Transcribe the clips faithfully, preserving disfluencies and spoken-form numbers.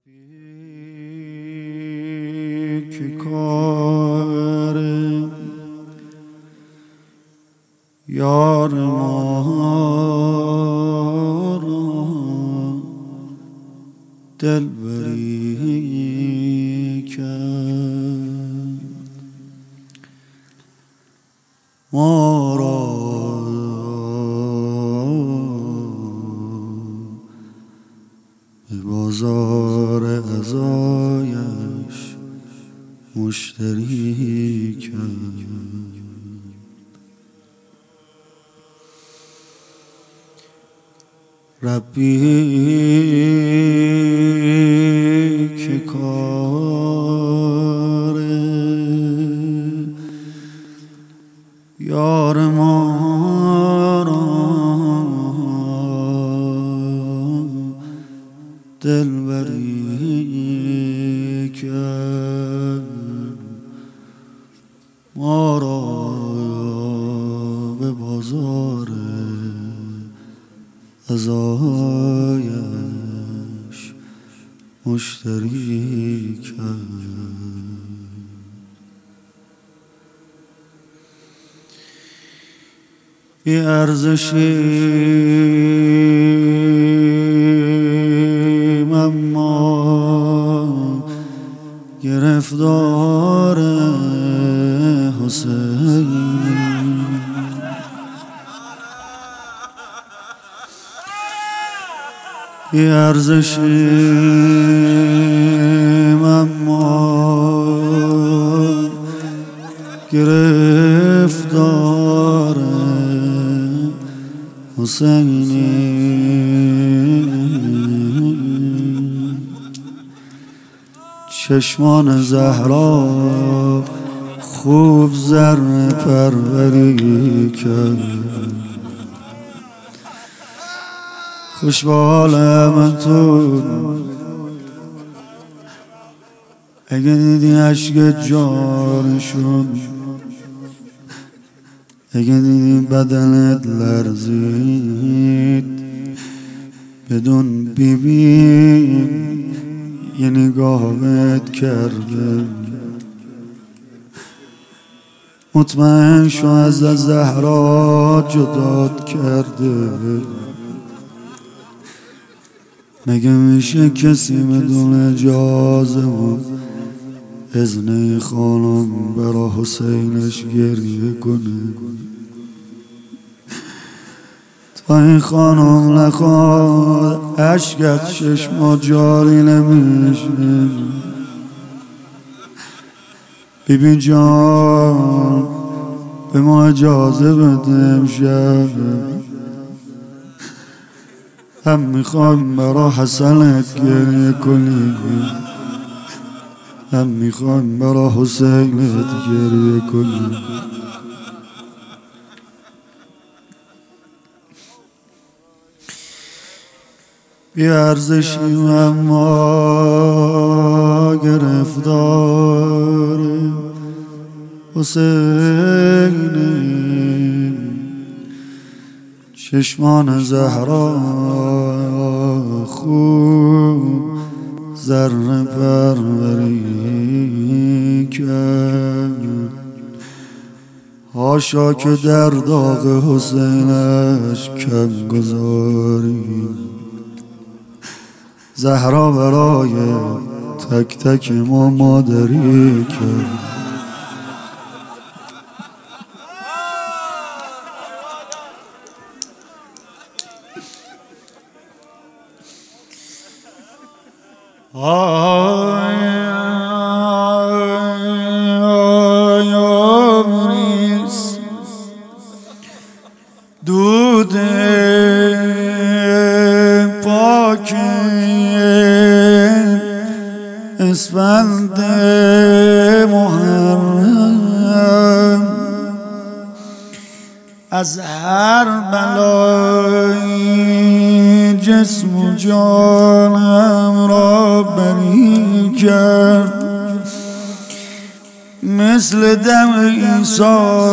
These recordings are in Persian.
ربی که کار یار ما را دلبری کرد، ما را به بازار عزایش مشتری کرد. ربی که کار یار ما را دلبری کرد، ما را به بازار عزایش مشتری کرد. بی ارزشیم اما گرفتار حسین، بی ارزشیم اما گرفتار حسینی. چشمان زهرا خوب زر پروری کرد، خوش به حال همتون اگه دیدی عشق جانشون، اگه دیدی بدنت لرزید بدون بیبی یه نگاهت کرده، مطمئن شو از زهرا جدات کرده. مگه میشه کسی بدون اجازه و اذن خانم برا حسینش گریه کنه؟ تا این خانم نخواد عشقت چشما جاری نمیشه. بیبی جان به ما اجازه بده امشب هم میخوایم برا حسنت گریه کنیم، هم میخوایم برا حسینت گریه کنیم. بی ارزشیم اما گرفتار حسینیم. چشمان زهرا خوب زر پروری کرد، حاشا که در داغ حسینش کم گذاری. زهرا برای تک تک ما مادری کرد. آی آی آمریز دود پاک اسفند محرم از هر بلای جسم و جانم را بری کرد، مثل دم عیسی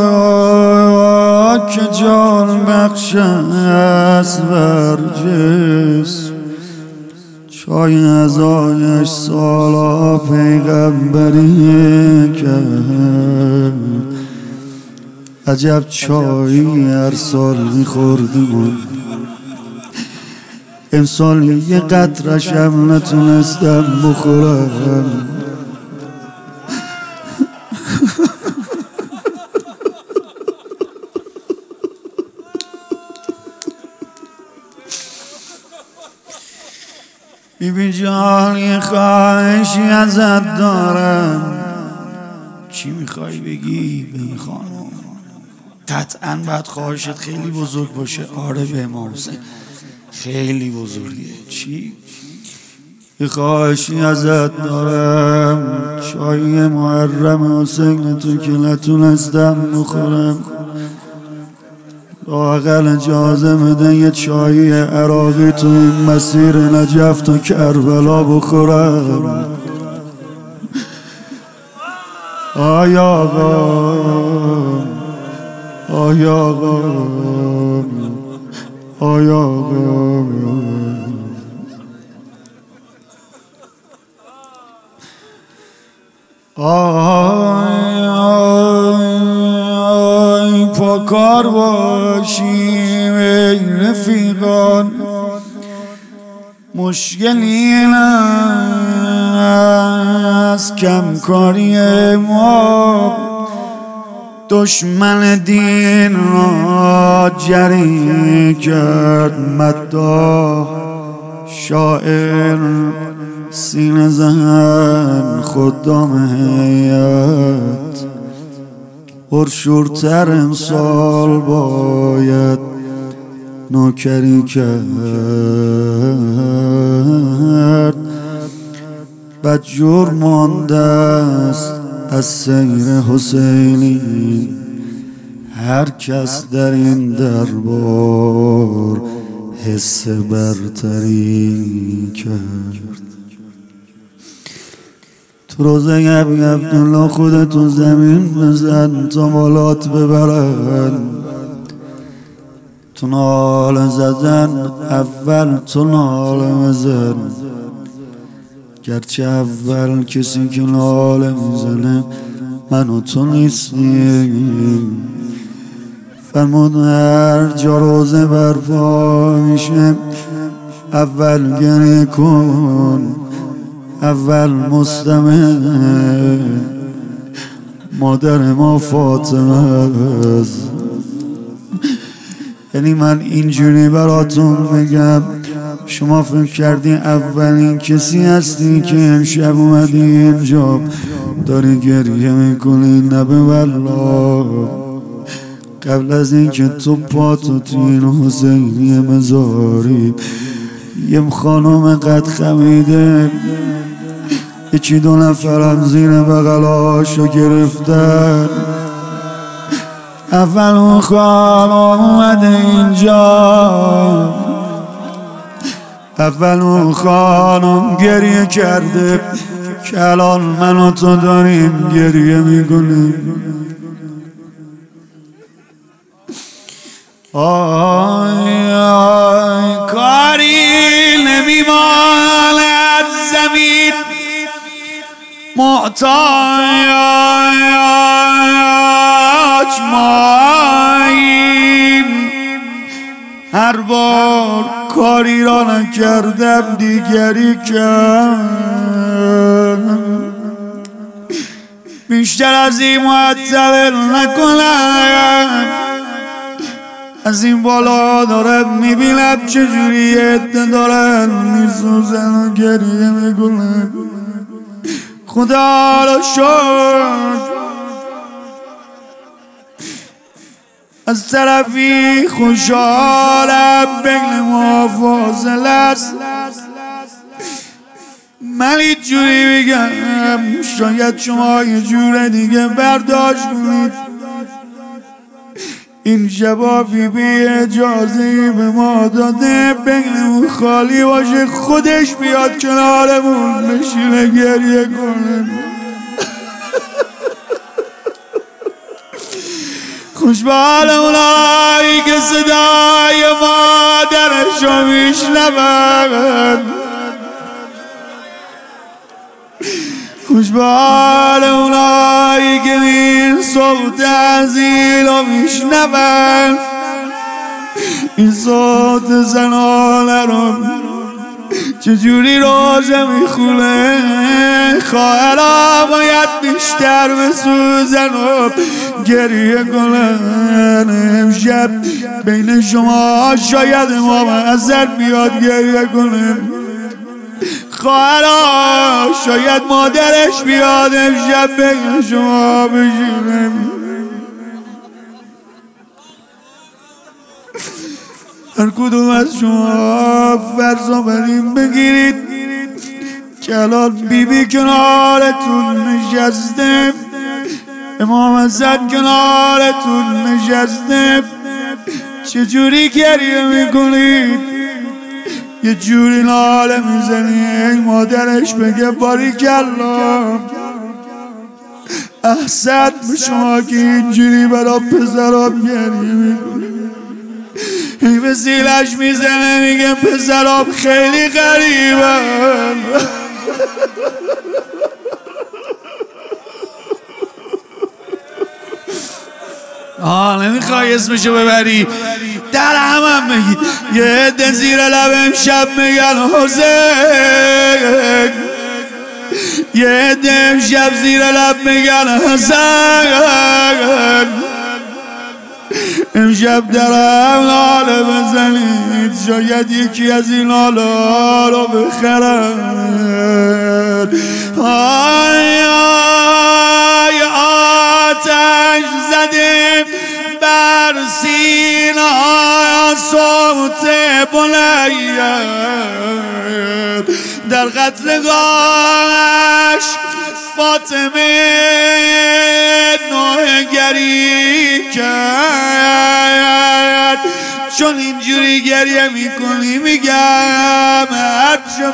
که جان بخش است بر جسم چای ازایش سالا پیغمبری کرد. عجب چایی هر سال میخوردیم، امسال یه قطرش هم نتونستم بخورم. بیبی جان یه خواهشی ازت دارم. چی میخوای بگی به این خانم؟ قطعاً باید خواهشت خیلی بزرگ باشه. آره به امام حسین خیلی بزرگه. چی؟ یه خواهشی ازت دارم. چای محرم حسین تو که نتونستم بخورم، لااقل اجازه بده یه چایی عراقی تو این مسیر نجف تا کربلا بخورم. آی آقا، آی آقا، آی آقا. آی آی پاکار باشیم ای رفیقان، مشکلی از کمکاری ما. دشمن دین را جری کرد مداح، شاعر سینه زن خدام هیئت. پرشورتر امسال باید نوکری کرد. بدجور مانده است از سیر حسینی، هر کس در این دربار حس برتری کرد. تو روزه عبی عبدالله خودتو زمین بزن تا مالات ببرن. تو ناله زدن اول تو ناله بزن، گرچه اول کسی که ناله میزنه من و تو نیستیم. فرمود هر جا روزه برپا میشه اول گریه کن، اول مستمع مادر ما فاطمه است. یعنی من اینجوری براتون بگم، شما فکر کردی اولین کسی هستی که امشب اومدی اینجا داری گریه میکنی؟ نه به والله. قبل از اینکه تو پاتو توی این حسینی مزاری یه خانم قد خمیده یکی دو نفرم زیر بغلاشو گرفتن. اول اون خانم اومده اینجا، اول اون خانم گریه کرده که الان من و تو داریم گریه میکنیم. آی آی کاری نمیماند زمین محتاج ماییم. هر بار کاری را نکردم دیگری کردم. بیشتر از این معطل نکنم. از این بالا دارم میبینم چجوری عده دارن میسوزن و گریه میکنن. خدا را شکر از طرفی خوشحالم بین ما فاصله است. من این جوری میگم شاید شما یه جور دیگه برداشت کنید. این شبا بی بی اجازه به ما داده بینمون خالی باشه، خودش بیاد کنارمون بشینه گریه کنه. خوش به حال اونایی که صدای مادرشو میشنون. خوشبال اونایی که این صوت عزیل رو میشنون، این صوت زنانه رو چجوری روزه میخونه. خواهرها باید بیشتر بسوزن و گریه کنن. امشب بین شما شاید ما معذر بیاد گریه کنه. خواهرها شاید مادرش بیاد امشب بین شما بشینه. هر کدوم از شما فرضا بریم بگیرید که الان بی بی کنارتون نشسته، امام حسن کنارتون نشسته، چجوری گریه میکنید؟ یه جوری ناله میزنی مادرش بگه باریکلا احسن به شما که اینجوری برا پسرام گریه میکنید. این به زیلش میزنه میگه پسرام خیلی غریبن. آه نمیخوای اسمشو ببری در همم بگی. یه عده زیر لب امشب میگن حسین، یه عده امشب زیر لب میگن حسین. امشب درم ناله بزنید شاید یکی از این ناله رو بخرد. آی آی آتش زدیم بر سینه صوت بلند، در قتلگاهش فاطمه نوحه‌گری کرد. چون اینجوری گریه میکنی میگم هرچه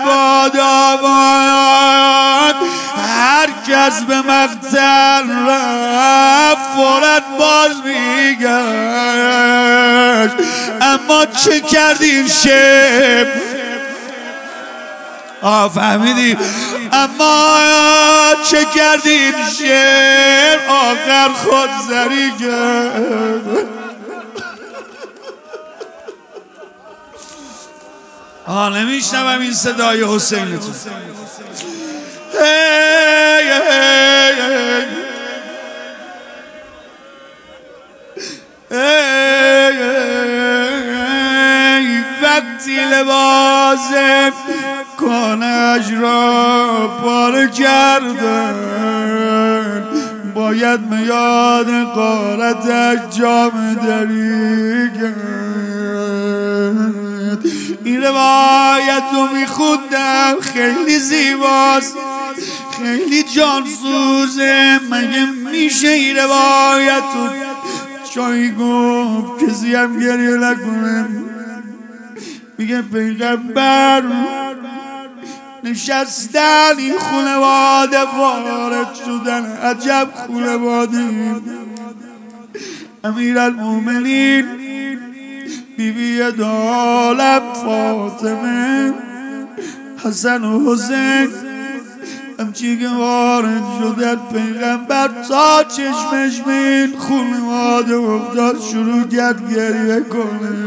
باداباد هر کس به مقتل رفت فورت باز میگشت. اما چه کردیم شب؟ آه فهمیدیم. اما چه کردیم شب؟ آخر خود زری کرد. آه نمیشنوم این صدای حسینتون. hey, hey, hey. hey, hey. وقتی لباس کنش را پاره کردن باید میاد قارتش جام دری کرد. این روایت رو میخوندم خیلی زیباست، خیلی جانسوزه. مگه میشه این روایت رو جایی گفت کسی هم گریه نکنه؟ میگه پیغمبر نشستن این خانواده وارد شدن. عجب خانواده. امیرالمومنین بی بی دالب فاطمه حسن و حسین همچی که وارد شدن پیغمبر تا چشمش به این خانواده افتاد شروع کرد گریه کنه.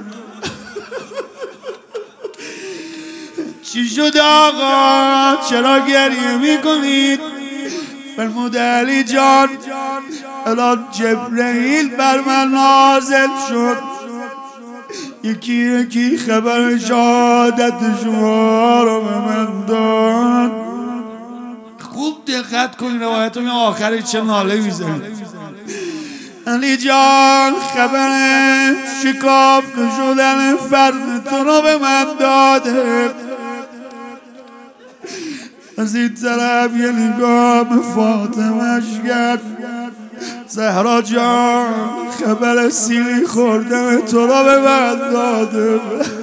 چی شد آقا چرا گریه میکنید؟ فرمود علی جان الان جبرئیل بر من نازل شد، یکی یکی خبر شهادت شما رو به من داد. خوب دقت کنید روایت رو آخرش چه ناله میزنید. علی جان خبر شکافته شدن فرد تو رو به من داده. از این طرف یه نگاه به فاطمه‌اش کرد. زهرا جان خبر سیلی خوردن تو رو به من داده.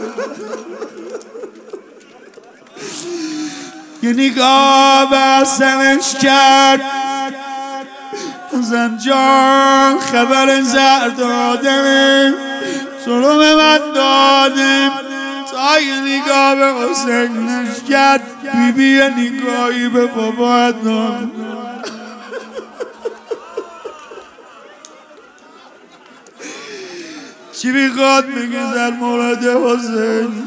یه نگاه به حسنش کرد. حسن جان خبر زهر دادن تو رو به من داده. تا آی نگاه به حسینش کرد، بی بی نگاهی به بابا انداخت. چی میخواد بگه در مورد حسین؟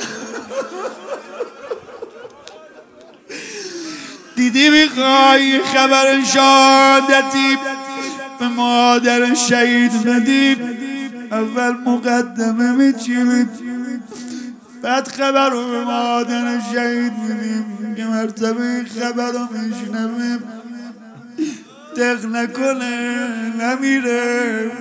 دیدی میخوای خبر شهادتی به مادر شهید بدیم؟ اول مقدمه میچینید، بعد خبر رو به مادر شهید میدیم که مرتبه این خبر رو میشنویم دق نکنه نمیره.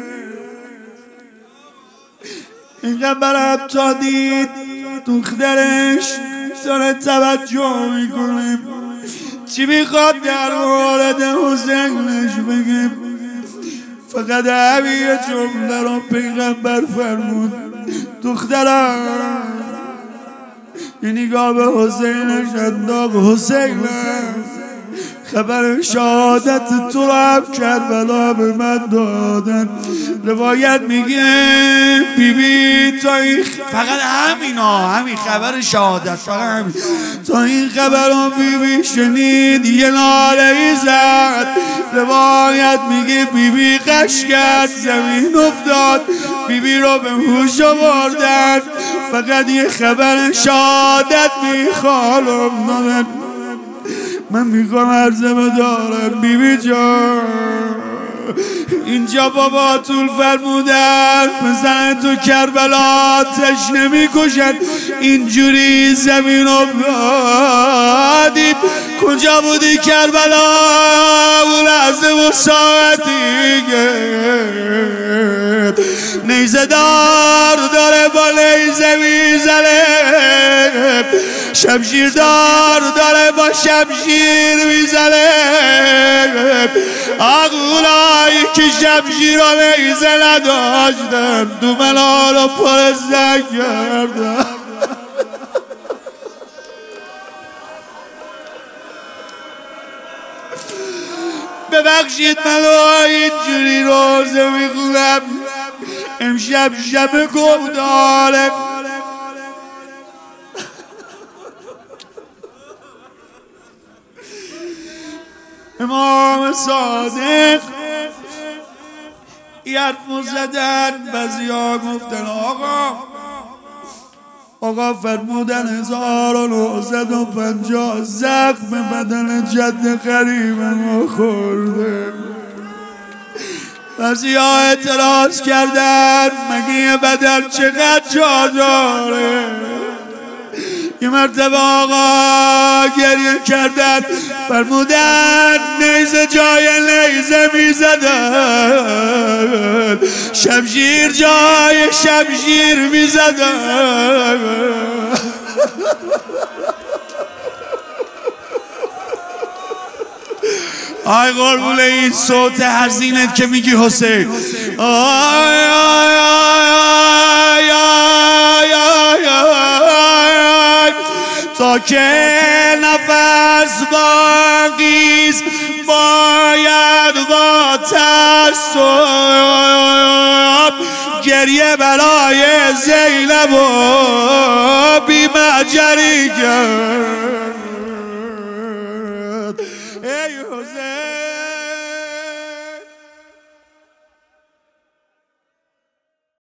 این خبر هم تا دید دخترش داره توجه میکنه. چی میخواد در مورد حسینش بگه؟ فقط همین جمله رو پیغمبر فرمود، دخترم یه نگاه به حسینش انداخت. حسینم خبر شهادت تو رو هم کربلا به من دادن. روایت میگه بی بی تا این فقط همینا، همین خبر شهادت، فقط همین تا این خبر رو بی بی شنید یه ناله ای زد. روایت میگه بی بی قش کرد، زمین افتاد، بی بی رو به هوش آوردن. فقط یه خبر شهادت میخوام دادن. من میخوام عرضه بدارم بی بی جان، اینجا بابا طول فرمودن پسر تو کربلا تشنه میکشن، اینجوری زمین رو بادید. کجا بودی کربلا اون لحظه و ساعتی نیزه دار داره با نیزه میزنه، شمشیر دار داره با شمشیر میزنه. آقولایی که شمشیر و نیزه نداشتن دو ملال و پر زنگ کردن. ببخشید من اینجوری روزه میخونم، امشب شب گفتاره. امام صادق یه حرفو زدن، بعضی ها گفتن آقا آقا فرمودن هزار و نهصد و پنجاه زخم بدن جد قریب ما خورده. بعضی ها اعتراض کردن مگه یه بدن چقدر جا داره؟ یه مرتبه آقا گریه کردن، فرمودن نیزه جای نیزه میزدن، شمشیر جای شمشیر میزدن. آی قربون این صوت حزینت که میگی حسین. آی آی آی آی آی آی تا که نفس باقیست باید با تأسف گریه برای زینب و بی مجری کرد.